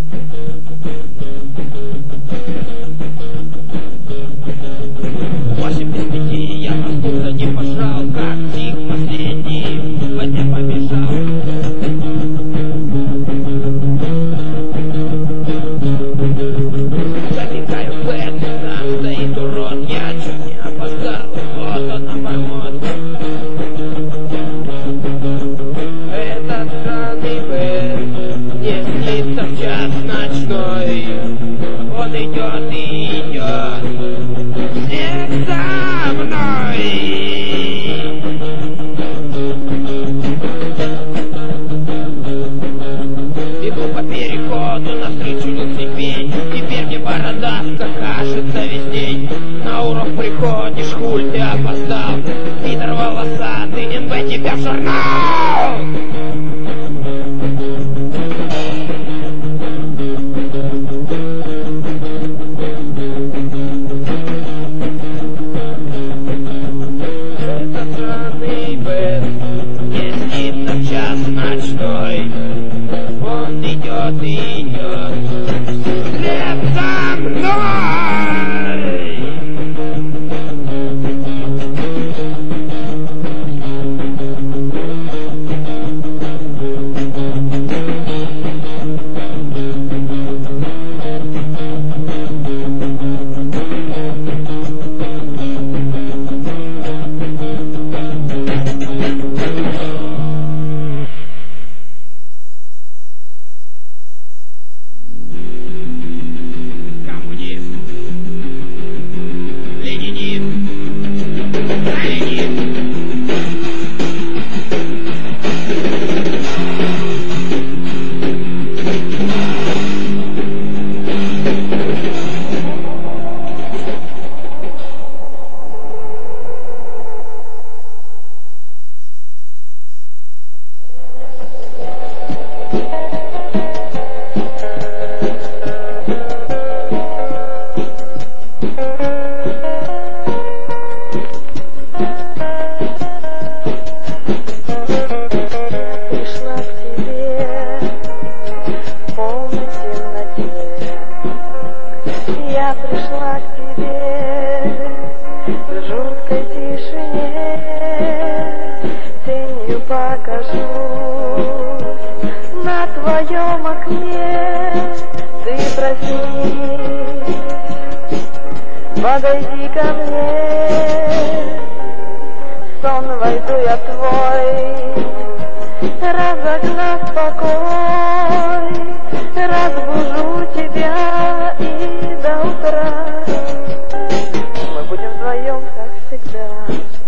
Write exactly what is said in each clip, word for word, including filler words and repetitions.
Восемь без пяти я проснулся, не пожал, как тих последний, во дня побежал. Забегаю в бэк, там стоит урод, я чуть не опоздал, вот он обормот. Этот странный бэк не снится в час ночной, он идет и идет. Всех за мной! Бегу по переходу навстречу велосипед. Теперь мне бородавка кажется весь день. На урок приходишь, хуль ты опоздал. Питер волосатый, эн бэ тебя в журнал! Ночной, он идет и идет вслед за мной. Подойди ко мне, сон войду я твой, разогнав покой, разбужу тебя и до утра мы будем вдвоем, как всегда.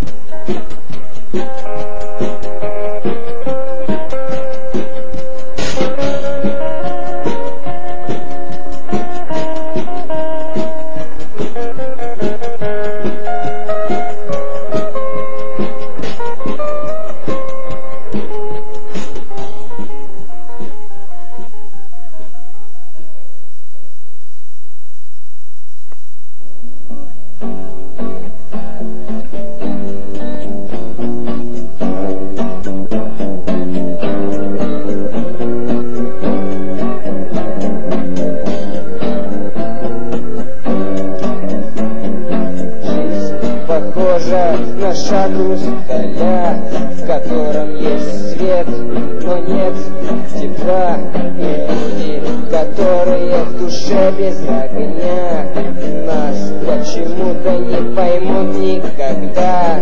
На шагу столя, в котором есть свет, но нет тепла, и люди, которые в душе без огня, нас почему-то не поймут никогда.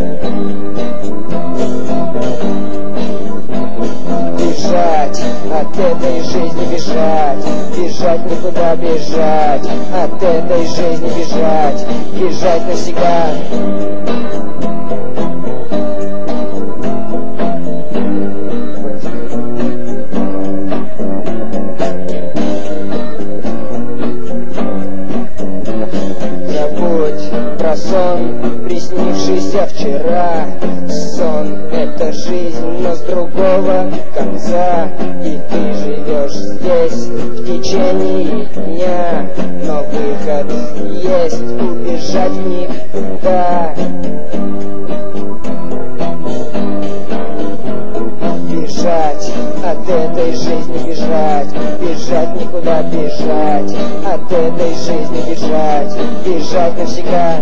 Бежать от этой жизни, бежать, бежать никуда, бежать от этой жизни, бежать, бежать навсегда. Про сон, приснившийся вчера. Сон — это жизнь, но с другого конца. И ты живешь здесь в течение дня, но выход есть, убежать никуда. Бежать от этой жизни, бежать, бежать никуда, от этой жизни бежать, бежать навсегда.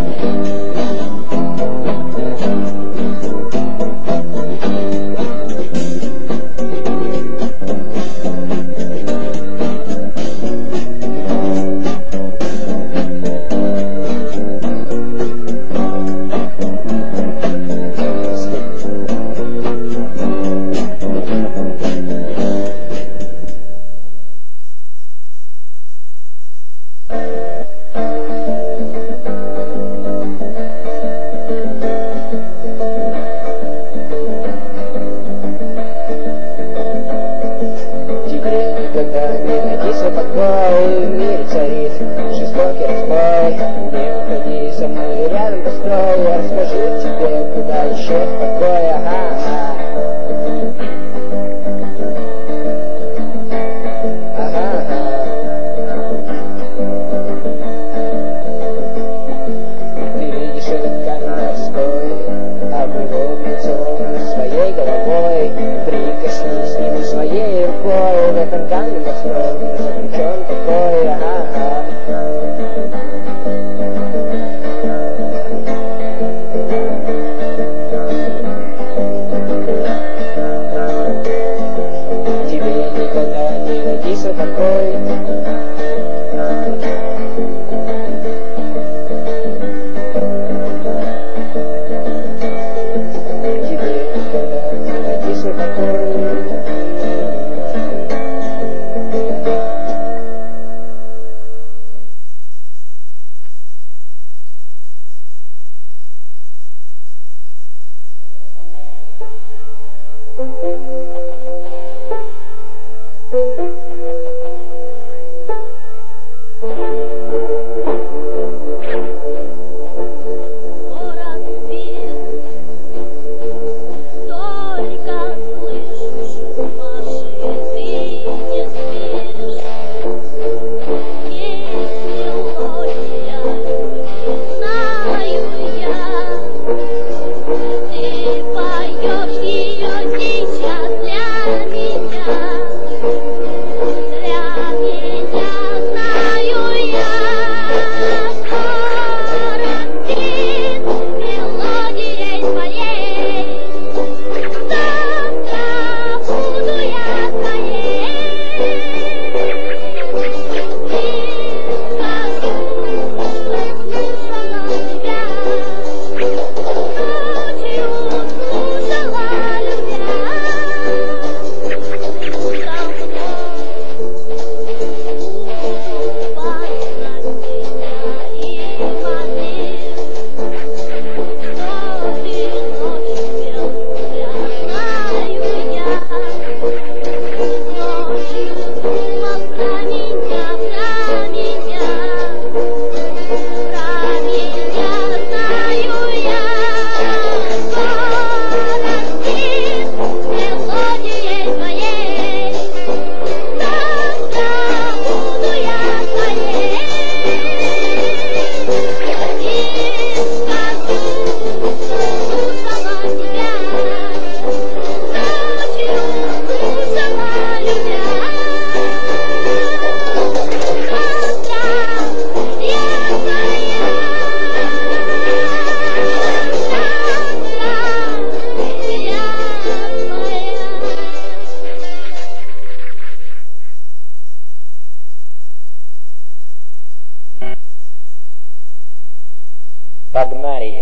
Погнали!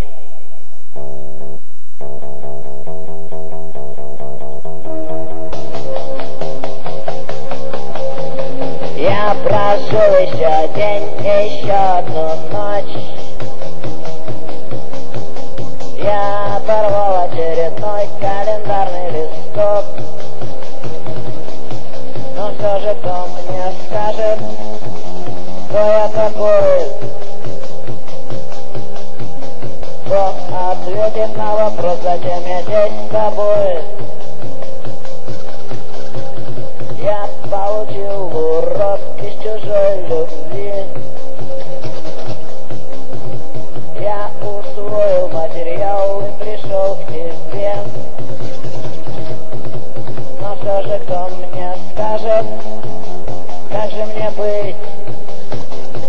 Я прожил еще день, еще одну ночь. Я порвал очередной календарный листок. Но все же кто мне скажет, кто я такой? Кто ответит на вопрос, зачем я здесь с тобой? Я получил урок из чужой любви. Я усвоил материал и пришел к тебе. Но все же кто мне скажет, как же мне быть?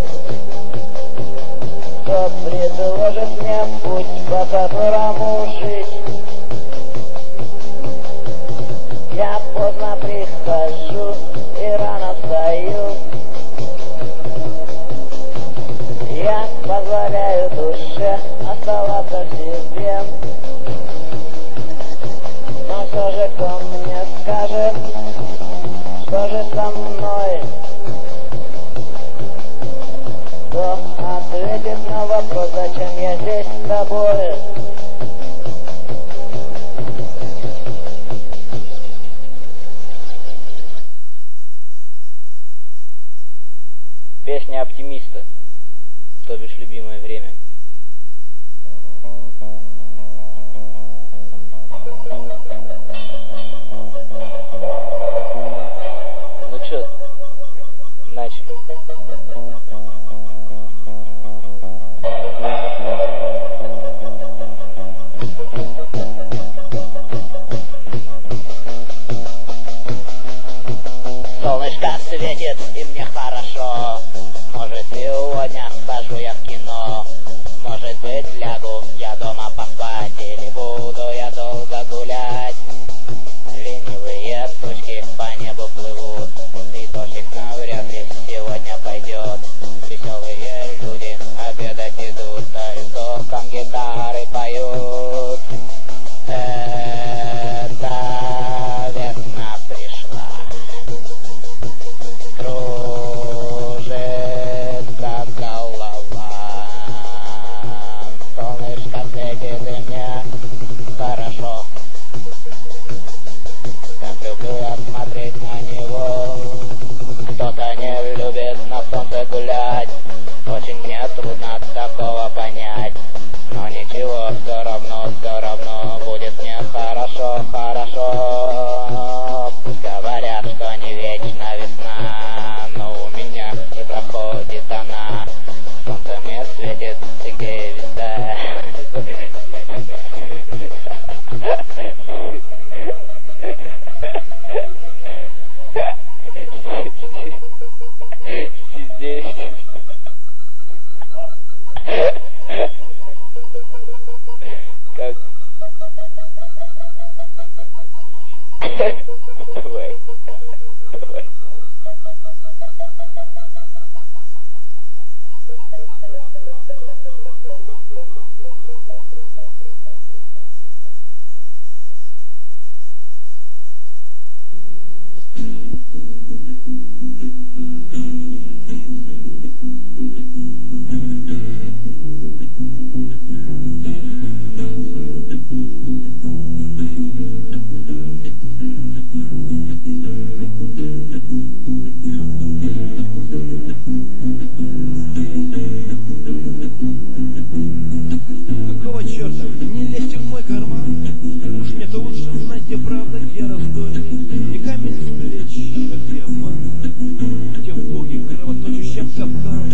оптимиста, то бишь любимое время. Ну чё, начали. Солнышко светит, и мне хорошо. Может, сегодня схожу я в кино. Может быть, лягу я дома поспать, или буду я долго гулять. Ленивые тучки по небу плывут, и дождик навряд ли сегодня пойдет. Веселые люди обедать идут, а и звуком гитары поют. Это весна пришла, кружится голова. Солнышко светит, и мне хорошо. Так люблю я смотреть на него. Кто-то не любит на солнце гулять. Очень мне трудно такого понять. Но ничего, все равно, все равно будет мне хорошо, хорошо. Пусть говорят, что не вечна весна, но у меня не проходит она. Солнце мне светит, и где весна. Здесь. Как? Давай. Давай. Какого черта? Не лезьте в мой карман. Уж мне-то лучше знать, где правда, где раздолье, где камень с плеч, а где обман, где в боге кровоточащем капкан.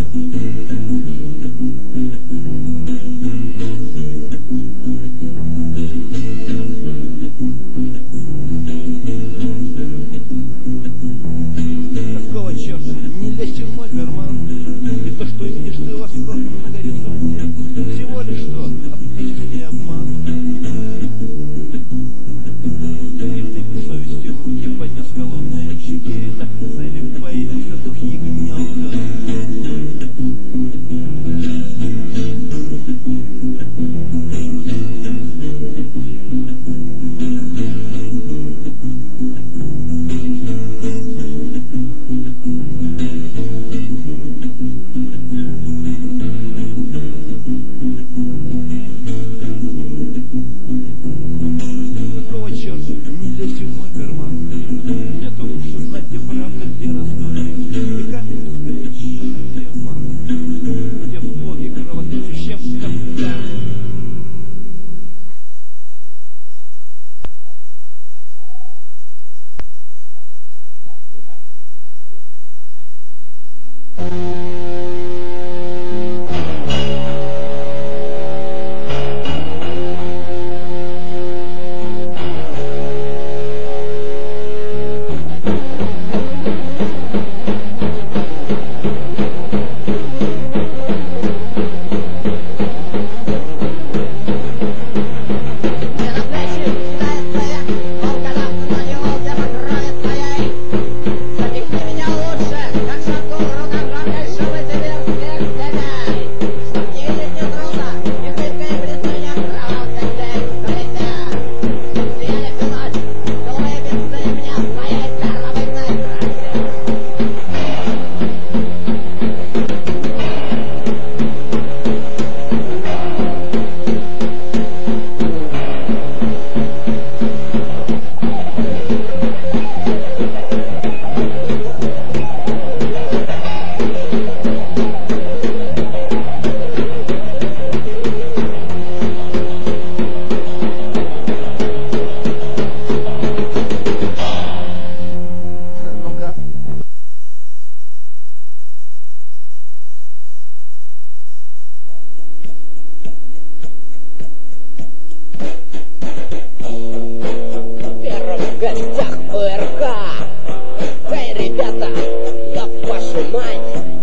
гостях ОРК. Эй, ребята, ёб вашу мать!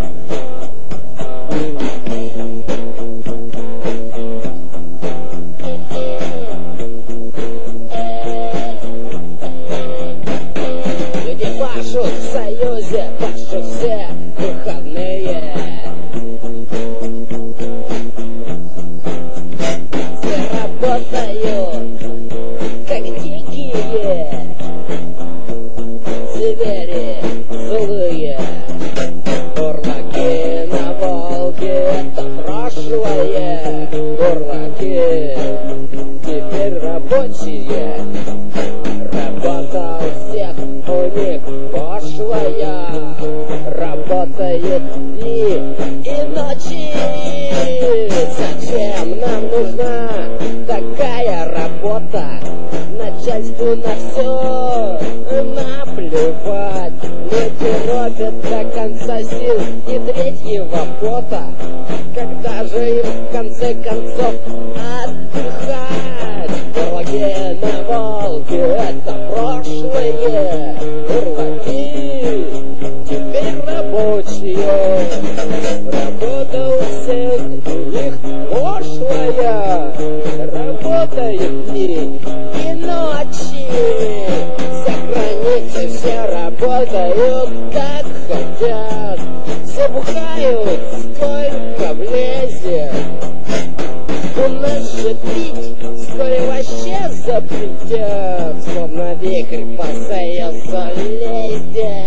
Люди пашут в союзе, пашут все выходные. Все работают, как дикие звери злые. Бурлаки на Волге — это прошлое. Бурлаки теперь рабочие. Работа у всех у них пошлая. Работает дни и ночи. Зачем нам нужна такая работа? Начальству на все наплевать. Люди робят до конца сил и третьего пота. Когда же им в конце концов отдыхать? Бурлаки на Волге — это прошлое. Бурлаки теперь рабочие. Работа у всех у них пошлая. Работают дни и ночи. За границей все работают как хотят. Все бухают сколько влезет. У нас же пить вскоре вообще запретят. Словно вихрь по Союзу лезет.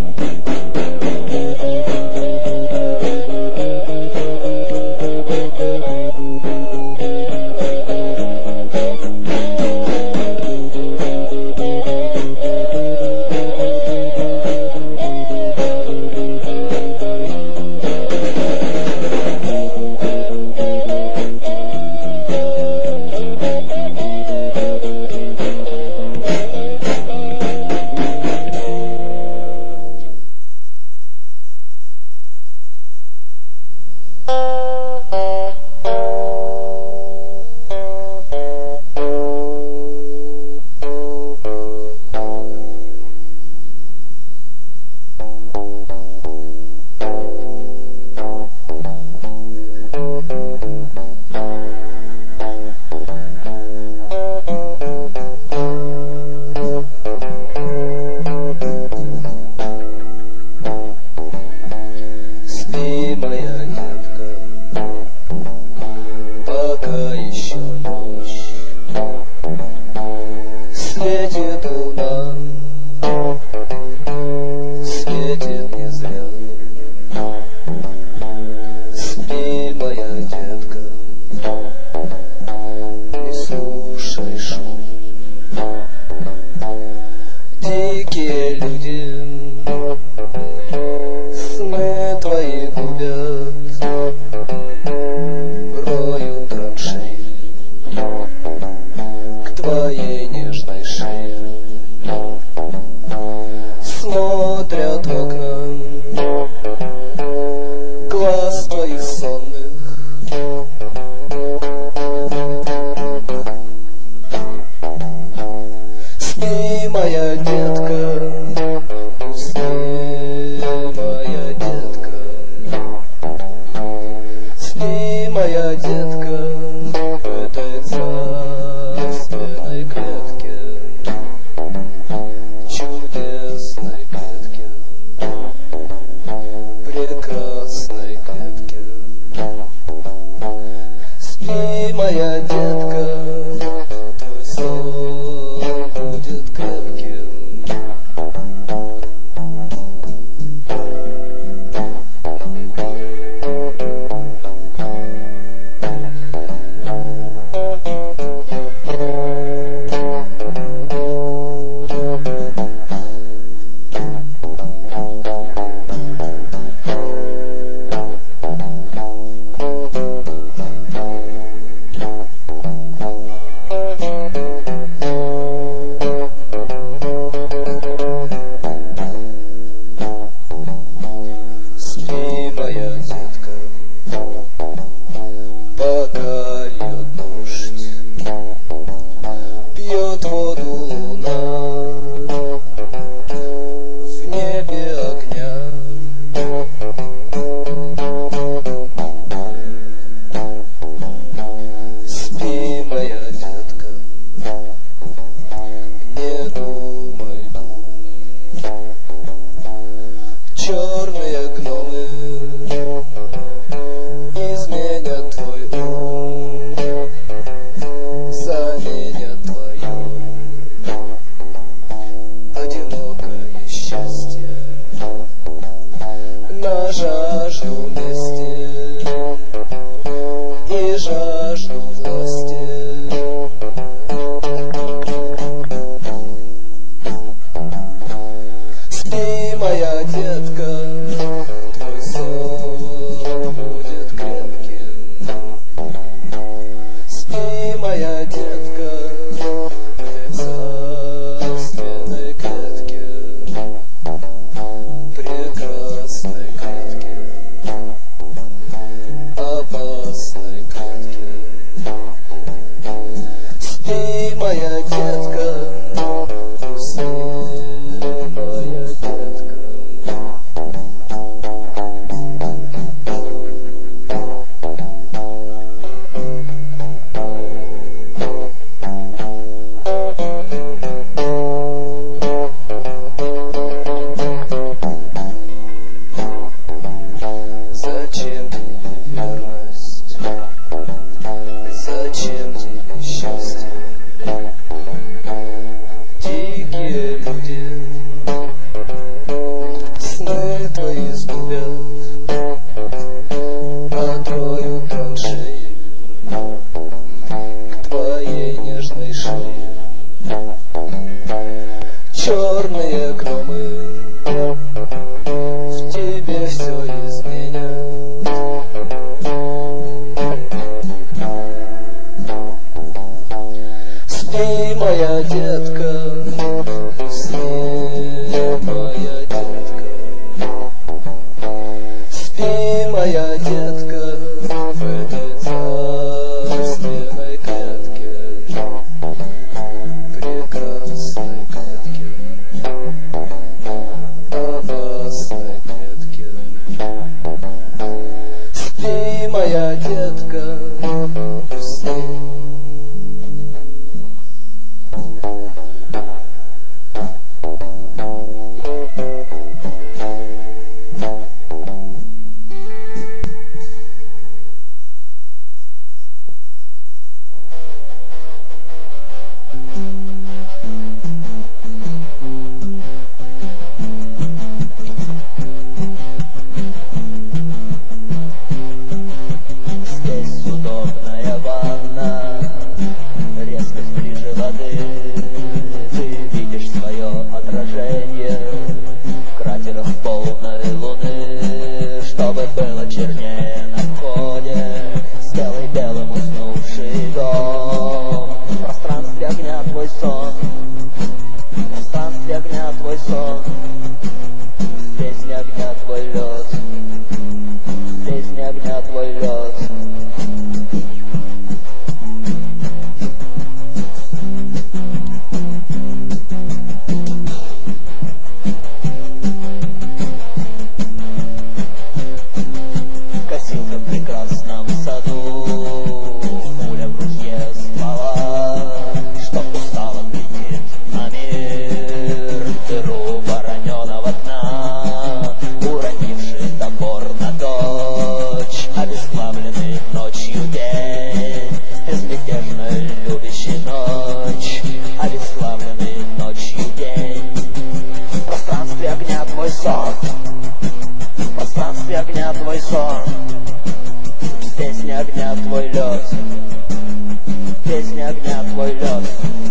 Спи, моя детка, пока еще ночь. Светит луна, светит не зря. Спи, моя детка, не слушай шум. Дикие люди сны твои губят, роют траншеи к твоей нежной шее. Смотрят в окна глаз твоих сонных. Спи, моя детка, усни, моя детка. Спи, моя детка, в этой царственной клетке, чудесной клетке, прекрасной клетке. Спи, моя детка, твой сон будет крепким. Пьет воду луна, детка, усни, моя детка. Спи, моя детка, в этой царственной клетке, прекрасной клетке, опасной клетке. Спи, моя детка, усни. Здесь удобная ванна, резкость ближе воды. Ты видишь свое отражение в кратерах полной луны. Чтобы было чернее на входе, сделай белым уснувший дом. В пространстве огня твой сон, в пространстве огня твой сон. В песне огня твой лед, в песне огня твой лед. Косилка в прекрасном саду, пуля в ружье спала, чтоб устало глядит на мир. Дыру вороненого дна, уронивший топор на дочь, обесславленный ночью день, безмятежно любящий ночь, обесславленный ночью день. В пространстве огня твой сон, в пространстве огня твой сон. В песне огня твой лед, в песне огня твой лед.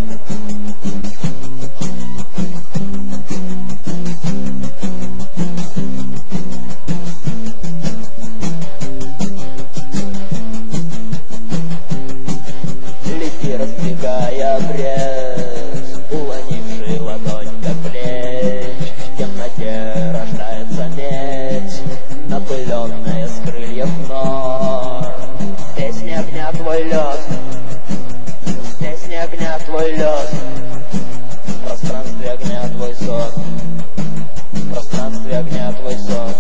Лети, раздвигая брешь, улонивший ладонь до плеч. В темноте рождается медь, напыленная с крыльев нор. В песне огня твой лед, в песне огня твой лед. В пространстве огня твой сон, в пространстве огня твой сон.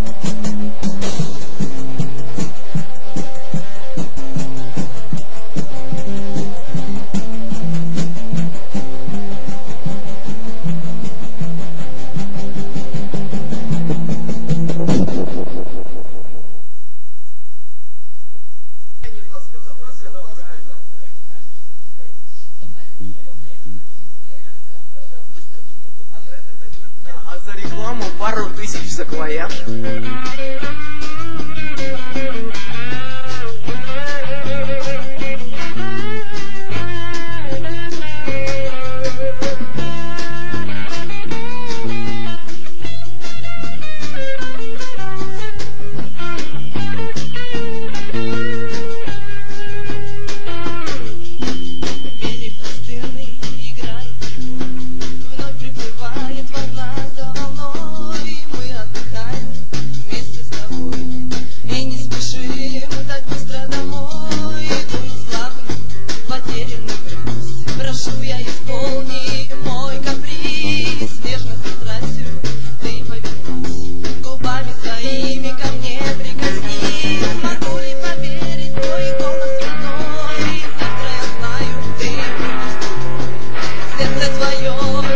А за рекламу пару тысяч саквояж. Берег пустынный играет, вновь приплывает волна за волной, и мы отдыхаем вместе с тобой, и не спешим так быстро домой. Твой славный потерянный груз, прошу я, исполни мой каприз. Нежно с страстью ты повернись, губами своими ко мне прикоснись. Могу ли поверить в твой голос родной? Завтра я знаю, ты будешь со мной. Сердце твое